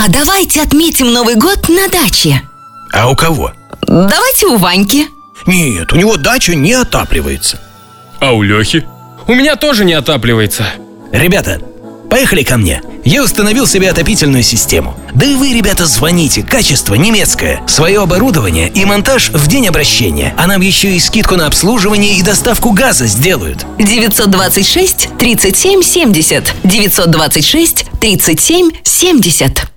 А давайте отметим Новый год на даче. А у кого? Давайте у Ваньки. Нет, у него дача не отапливается. А у Лехи? У меня тоже не отапливается. Ребята, поехали ко мне. Я установил себе отопительную систему. Да и вы, ребята, звоните. Качество немецкое. Свое оборудование и монтаж в день обращения. А нам еще и скидку на обслуживание и доставку газа сделают. 926 37 70. 926 37 70.